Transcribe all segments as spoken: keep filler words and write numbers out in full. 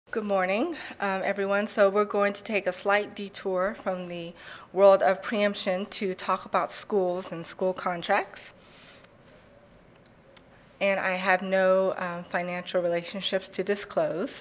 Good morning, um, everyone. So we're going to take a slight detour from the world of preemption to talk about schools and school contracts. And I have no um, financial relationships to disclose.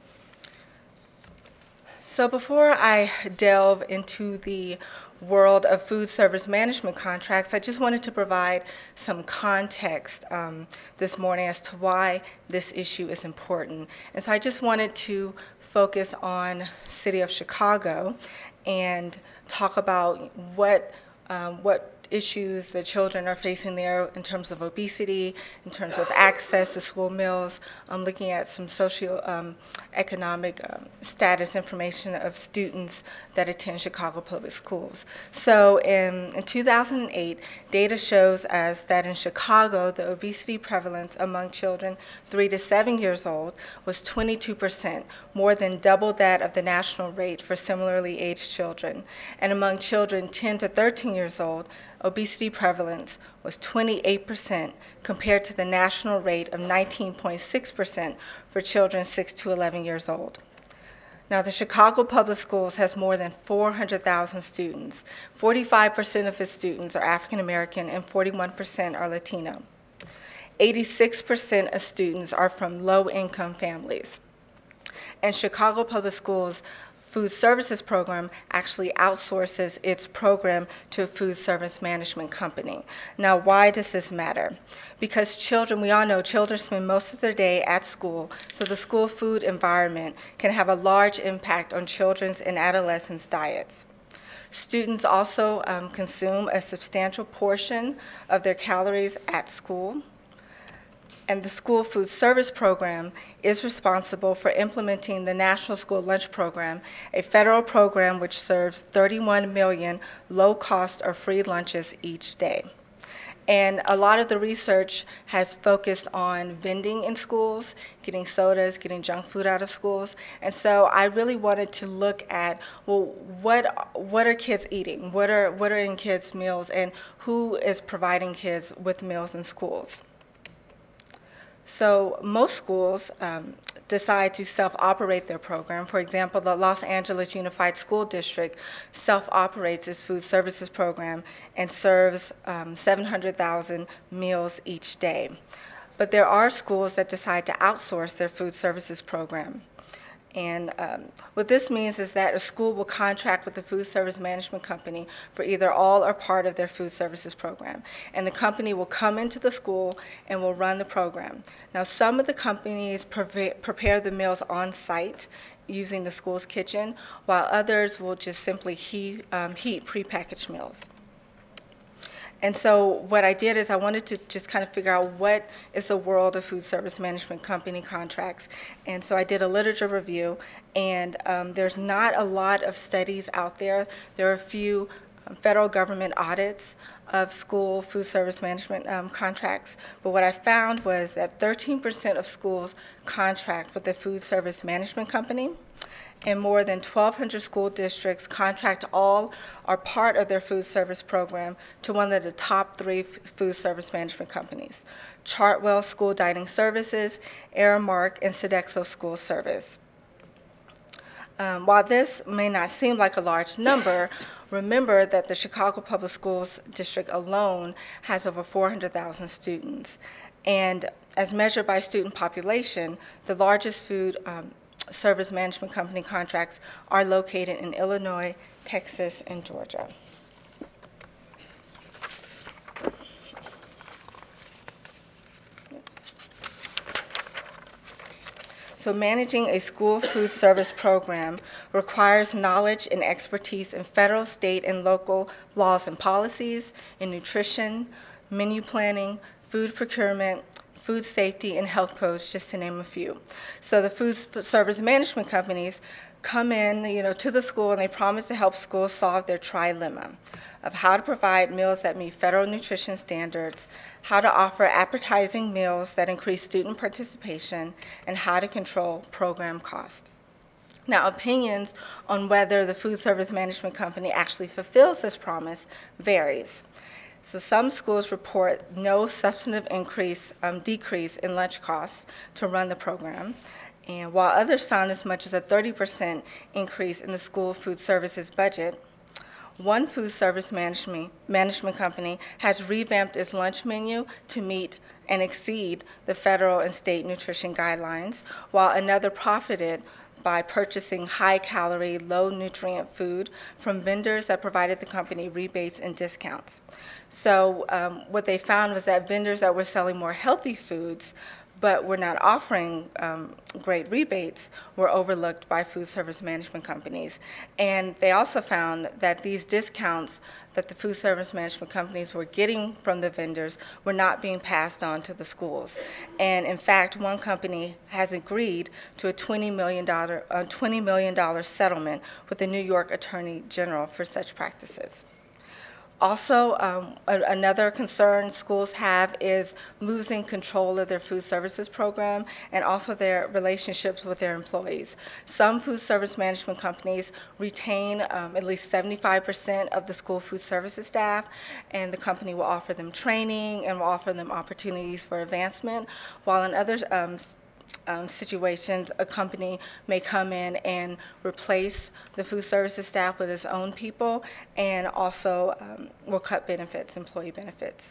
So before I delve into the world of food service management contracts, I just wanted to provide some context um, this morning as to why this issue is important. And so I just wanted to focus on City of Chicago and talk about what um, what issues the children are facing there in terms of obesity, in terms of access to school meals. I'm looking at some socio-economic um, um, status information of students that attend Chicago Public Schools. So in, in two thousand eight, data shows us that in Chicago, the obesity prevalence among children three to seven years old was twenty-two percent, more than double that of the national rate for similarly aged children. And among children ten to thirteen years old, obesity prevalence was twenty-eight percent compared to the national rate of nineteen point six percent for children six to eleven years old. Now, the Chicago Public Schools has more than four hundred thousand students. forty-five percent of its students are African American and forty-one percent are Latino. eighty-six percent of students are from low-income families. And Chicago Public Schools food services program actually outsources its program to a food service management company. Now, why does this matter? Because children, we all know children spend most of their day at school, so the school food environment can have a large impact on children's and adolescents' diets. Students also um, consume a substantial portion of their calories at school. And the School Food Service Program is responsible for implementing the National School Lunch Program, a federal program which serves thirty-one million low-cost or free lunches each day. And a lot of the research has focused on vending in schools, getting sodas, getting junk food out of schools. And so I really wanted to look at, well, what what are kids eating? What are what are in kids' meals, and who is providing kids with meals in schools? So most schools um, decide to self-operate their program. For example, the Los Angeles Unified School District self-operates its food services program and serves um, seven hundred thousand meals each day. But there are schools that decide to outsource their food services program. And um, what this means is that a school will contract with the food service management company for either all or part of their food services program. And the company will come into the school and will run the program. Now, some of the companies pre prepare the meals on site using the school's kitchen, while others will just simply heat, um, heat prepackaged meals. And so what I did is I wanted to just kind of figure out what is the world of food service management company contracts. And so I did a literature review, and um, there's not a lot of studies out there. There are a few um, federal government audits of school food service management um, contracts. But what I found was that thirteen percent of schools contract with a food service management company, and more than twelve hundred school districts contract all or part of their food service program to one of the top three food service management companies: Chartwell School Dining Services, Aramark, and Sodexo School Service. Um, while this may not seem like a large number, remember that the Chicago Public Schools District alone has over four hundred thousand students. And as measured by student population, the largest food um, service management company contracts are located in Illinois, Texas, and Georgia. So managing a school food service program requires knowledge and expertise in federal, state, and local laws and policies, in nutrition, menu planning, food procurement, food safety, and health codes, just to name a few. So the food service management companies come in, you know, to the school, and they promise to help schools solve their trilemma of how to provide meals that meet federal nutrition standards, how to offer appetizing meals that increase student participation, and how to control program cost. Now, opinions on whether the food service management company actually fulfills this promise varies. So some schools report no substantive increase, um, decrease in lunch costs to run the program. And while others found as much as a thirty percent increase in the school food services budget, one food service management, management company has revamped its lunch menu to meet and exceed the federal and state nutrition guidelines, while another profited by purchasing high-calorie, low-nutrient food from vendors that provided the company rebates and discounts. So um, what they found was that vendors that were selling more healthy foods but were not offering um, great rebates were overlooked by food service management companies. And they also found that these discounts that the food service management companies were getting from the vendors were not being passed on to the schools. And in fact, one company has agreed to a twenty million dollars uh, twenty million dollars settlement with the New York Attorney General for such practices. Also, um, a, another concern schools have is losing control of their food services program and also their relationships with their employees. Some food service management companies retain um, at least seventy-five percent of the school food services staff, and the company will offer them training and will offer them opportunities for advancement, while in others, um, um, situations, a company may come in and replace the food services staff with its own people, and also um, will cut benefits, employee benefits.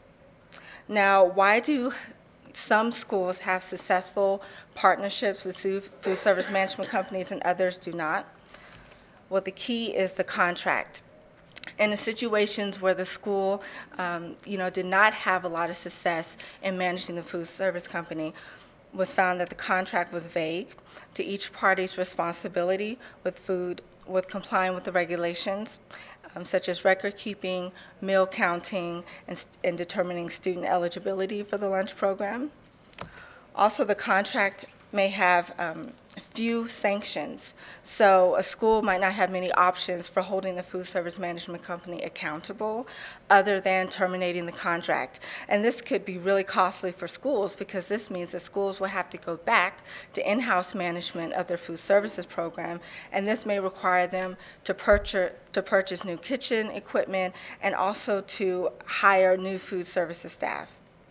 Now, why do some schools have successful partnerships with food service management companies and others do not? Well, the key is the contract. In the situations where the school, um, you know, did not have a lot of success in managing the food service company, was found that the contract was vague to each party's responsibility with food, with complying with the regulations, um, such as record keeping, meal counting, and, and determining student eligibility for the lunch program. Also, the contract may have um, few sanctions, so a school might not have many options for holding the food service management company accountable other than terminating the contract. And this could be really costly for schools because this means that schools will have to go back to in-house management of their food services program, and this may require them to purchase, to purchase new kitchen equipment and also to hire new food services staff.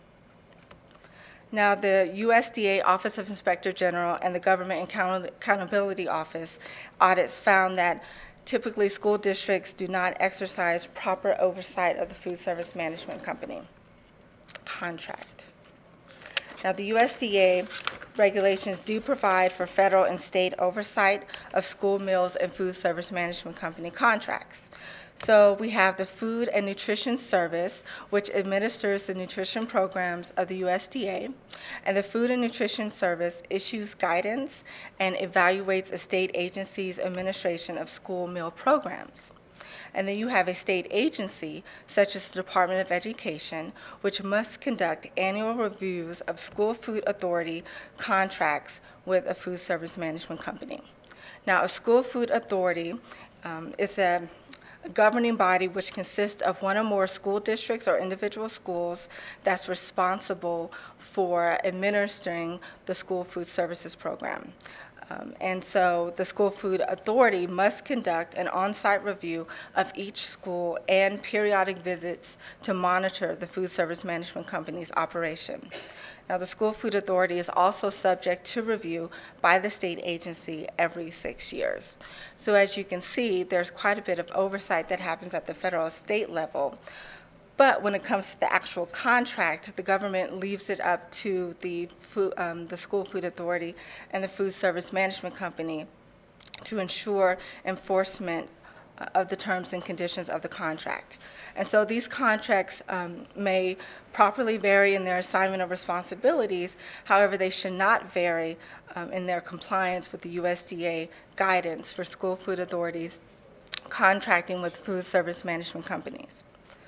Now, the U S D A Office of Inspector General and the Government Accountability Office audits found that typically school districts do not exercise proper oversight of the food service management company contract. Now, the U S D A regulations do provide for federal and state oversight of school meals and food service management company contracts. So we have the Food and Nutrition Service, which administers the nutrition programs of the U S D A, and the Food and Nutrition Service issues guidance and evaluates a state agency's administration of school meal programs. And then you have a state agency, such as the Department of Education, which must conduct annual reviews of school food authority contracts with a food service management company. Now, a school food authority um, is a a governing body which consists of one or more school districts or individual schools that's responsible for administering the school food services program. Um, and so the school food authority must conduct an on-site review of each school and periodic visits to monitor the food service management company's operation. Now, the school food authority is also subject to review by the state agency every six years. So as you can see, there's quite a bit of oversight that happens at the federal state level. But when it comes to the actual contract, the government leaves it up to the, food, um, the school food authority and the food service management company to ensure enforcement of the terms and conditions of the contract. And so these contracts um, may properly vary in their assignment of responsibilities. However, they should not vary um, in their compliance with the U S D A guidance for school food authorities contracting with food service management companies.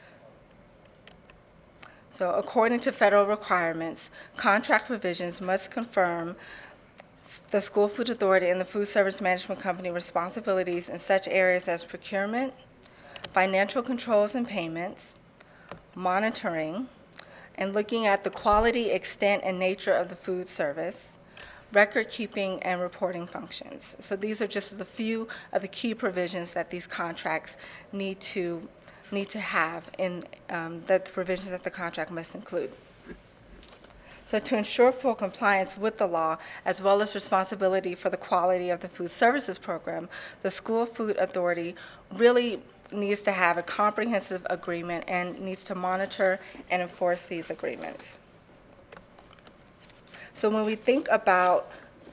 So according to federal requirements, contract provisions must confirm the school food authority and the food service management company responsibilities in such areas as procurement, financial controls and payments, monitoring, and looking at the quality, extent, and nature of the food service, record keeping, and reporting functions. So these are just a few of the key provisions that these contracts need to need to have in um, that the provisions that the contract must include. So to ensure full compliance with the law, as well as responsibility for the quality of the food services program, the School Food Authority really needs to have a comprehensive agreement and needs to monitor and enforce these agreements. So when we think about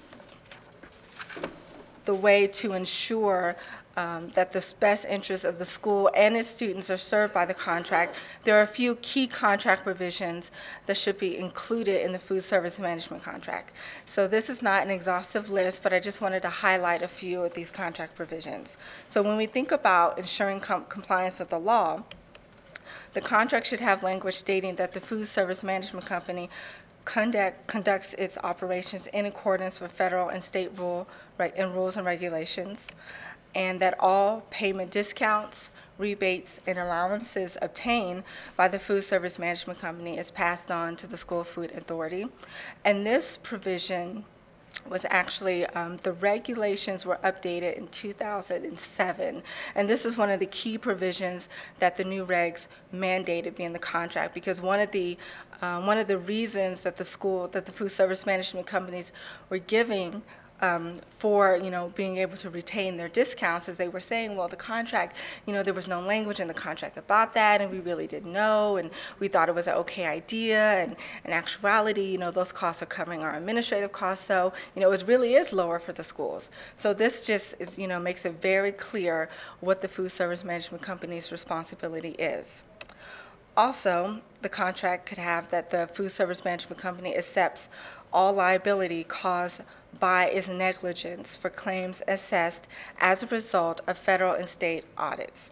the way to ensure um, that the best interests of the school and its students are served by the contract, there are a few key contract provisions that should be included in the food service management contract. So this is not an exhaustive list, but I just wanted to highlight a few of these contract provisions. So when we think about ensuring com compliance with the law, the contract should have language stating that the food service management company conduct, conducts its operations in accordance with federal and state rule right, and rules and regulations, and that all payment discounts, rebates, and allowances obtained by the food service management company is passed on to the School Food Authority. And this provision was actually, um, the regulations were updated in two thousand seven, and this is one of the key provisions that the new regs mandated be in the contract, because one of the uh, one of the reasons that the school, that the food service management companies were giving Um, for, you know, being able to retain their discounts, as they were saying, well, the contract, you know, there was no language in the contract about that, and we really didn't know, and we thought it was an okay idea, and in actuality, you know, those costs are covering our administrative costs, so, you know, it really is lower for the schools. So this just is, you know, makes it very clear what the food service management company's responsibility is. Also, the contract could have that the food service management company accepts all liability caused by its negligence for claims assessed as a result of federal and state audits.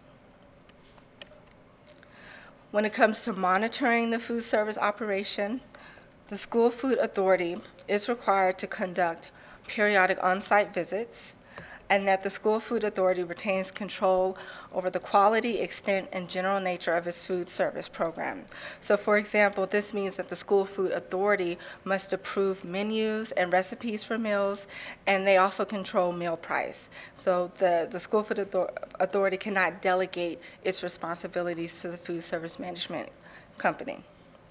When it comes to monitoring the food service operation, the School Food Authority is required to conduct periodic on-site visits, and that the School Food Authority retains control over the quality, extent, and general nature of its food service program. So for example, this means that the School Food Authority must approve menus and recipes for meals, and they also control meal price. So the, the School Food Authority cannot delegate its responsibilities to the food service management company.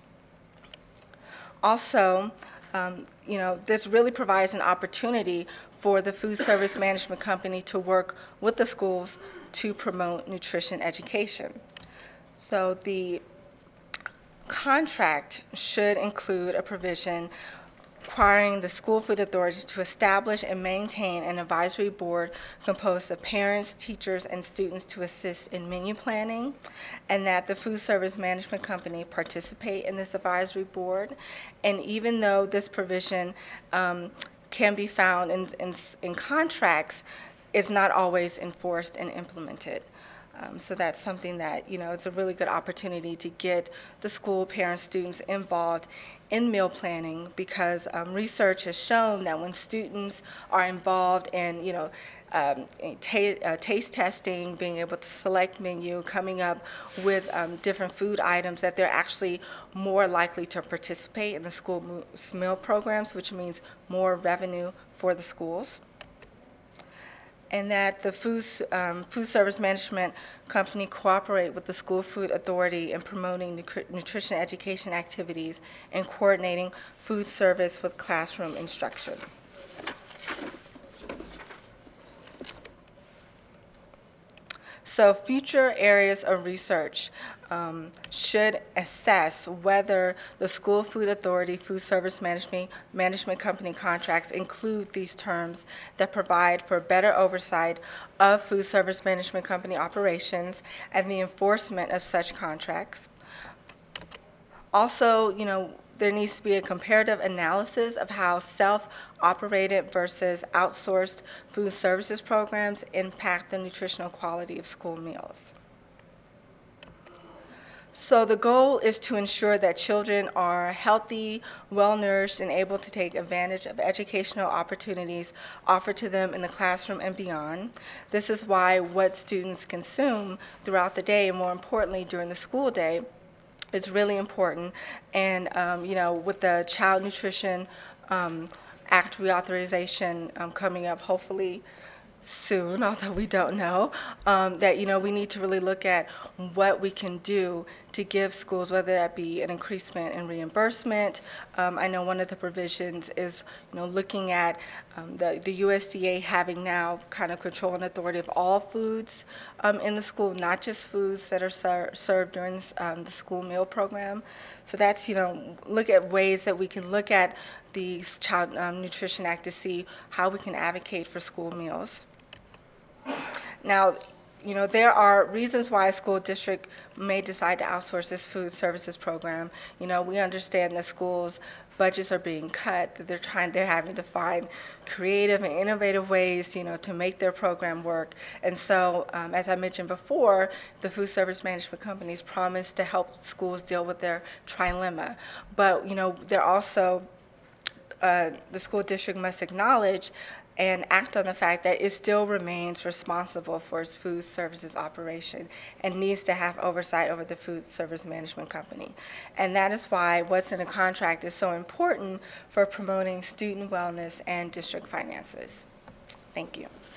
Also, um, you know, this really provides an opportunity for the food service management company to work with the schools to promote nutrition education. So the contract should include a provision requiring the School Food Authority to establish and maintain an advisory board composed of parents, teachers, and students to assist in menu planning, and that the food service management company participate in this advisory board. And even though this provision um, can be found in, in, in contracts, it's not always enforced and implemented. Um, so that's something that, you know, it's a really good opportunity to get the school, parents, students involved in meal planning, because um, research has shown that when students are involved in, you know, um, ta uh, taste testing, being able to select menu, coming up with um, different food items, that they're actually more likely to participate in the school meal programs, which means more revenue for the schools. And that the food, um, food service management company cooperate with the School Food Authority in promoting nutrition education activities and coordinating food service with classroom instruction. So future areas of research um, should assess whether the School Food Authority Food Service Management, Management Company contracts include these terms that provide for better oversight of food service management company operations and the enforcement of such contracts. Also, you know, there needs to be a comparative analysis of how self-operated versus outsourced food services programs impact the nutritional quality of school meals. So the goal is to ensure that children are healthy, well-nourished, and able to take advantage of educational opportunities offered to them in the classroom and beyond. This is why what students consume throughout the day, and more importantly during the school day, it's really important. And um, you know, with the Child Nutrition um, Act reauthorization um, coming up hopefully soon, although we don't know, um, that you know we need to really look at what we can do to give schools, whether that be an increasement in reimbursement. Um, I know one of the provisions is, you know, looking at um, the, the U S D A having now kind of control and authority of all foods um, in the school, not just foods that are ser served during um, the school meal program. So that's, you know, look at ways that we can look at the Child um, Nutrition Act to see how we can advocate for school meals. Now, you know, there are reasons why a school district may decide to outsource this food services program. You know, we understand that schools' budgets are being cut, that they're trying, they're having to find creative and innovative ways, you know, to make their program work. And so, um, as I mentioned before, the food service management companies promise to help schools deal with their trilemma. But, you know, they're also uh, the school district must acknowledge and act on the fact that it still remains responsible for its food services operation and needs to have oversight over the food service management company. And that is why what's in a contract is so important for promoting student wellness and district finances. Thank you.